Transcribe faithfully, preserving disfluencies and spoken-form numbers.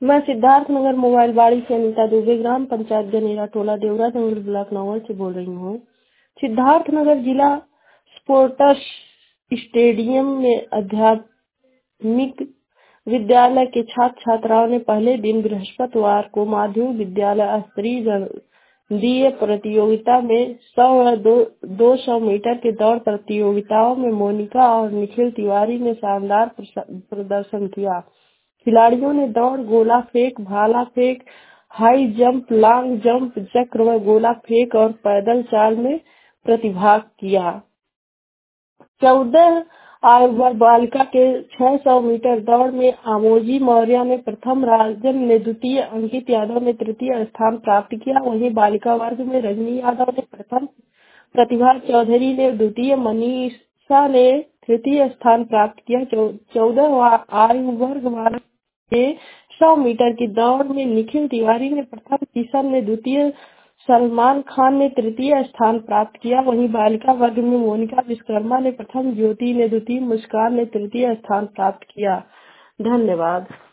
मैं सिद्धार्थनगर मोबाइल बाड़ी से अनिता दुबे, ग्राम पंचायत गनेरा टोला देवरा जंगल ब्लॉक नौगढ़ से बोल रही हूँ। सिद्धार्थनगर जिला स्पोर्ट्स स्टेडियम में अध्यात्मिक विद्यालय के छात्र छात्राओं ने पहले दिन बृहस्पतिवार को माध्यमिक विद्यालय स्तरीय जंदीय प्रतियोगिता में सौ व दो, दो सौ मीटर के दौड़ प्रतियोगिताओं में मोनिका और निखिल तिवारी ने शानदार प्रदर्शन किया। खिलाड़ियों ने दौड़, गोला फेंक, भाला फेंक, हाई जंप, लॉन्ग जंप, चक्र व गोला फेंक और पैदल चाल में प्रतिभाग किया। चौदह आयु वर्ग बालिका के छह सौ मीटर दौड़ में आमोजी मौर्य ने प्रथम, राजन ने द्वितीय, अंकित यादव ने तृतीय स्थान प्राप्त किया। वहीं बालिका वर्ग में रजनी यादव ने प्रथम, प्रतिभा चौधरी ने द्वितीय, मनीषा ने तृतीय स्थान प्राप्त किया। चौदह आयु वर्ग बालक के सौ मीटर की दौड़ में निखिल तिवारी ने प्रथम, किशन ने द्वितीय, सलमान खान ने तृतीय स्थान प्राप्त किया। वहीं बालिका वर्ग में मोनिका विश्वकर्मा ने प्रथम, ज्योति ने द्वितीय, मुस्कान ने तृतीय स्थान प्राप्त किया। धन्यवाद।